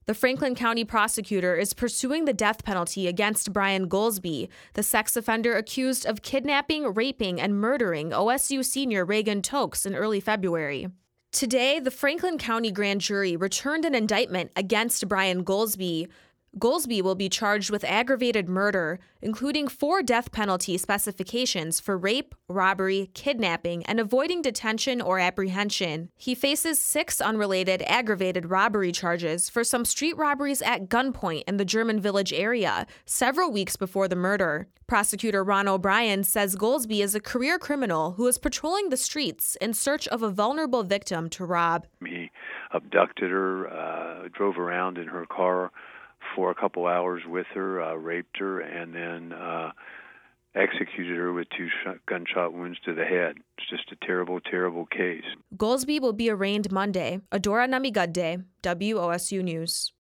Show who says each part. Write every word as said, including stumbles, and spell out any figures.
Speaker 1: The Franklin County prosecutor is pursuing the death penalty against Brian Goolsby, the sex offender accused of kidnapping, raping, and murdering O S U senior Reagan Tokes in early February. Today, the Franklin County grand jury returned an indictment against Brian Goolsby. Goolsby will be charged with aggravated murder, including four death penalty specifications for rape, robbery, kidnapping, and avoiding detention or apprehension. He faces six unrelated aggravated robbery charges for some street robberies at gunpoint in the German Village area, several weeks before the murder. Prosecutor Ron O'Brien says Goolsby is a career criminal who is patrolling the streets in search of a vulnerable victim to rob.
Speaker 2: He abducted her, uh, drove around in her car for a couple hours with her, uh, raped her, and then uh, executed her with two sh- gunshot wounds to the head. It's just a terrible, terrible case.
Speaker 1: Goolsby will be arraigned Monday. Adora Namigadde, W O S U News.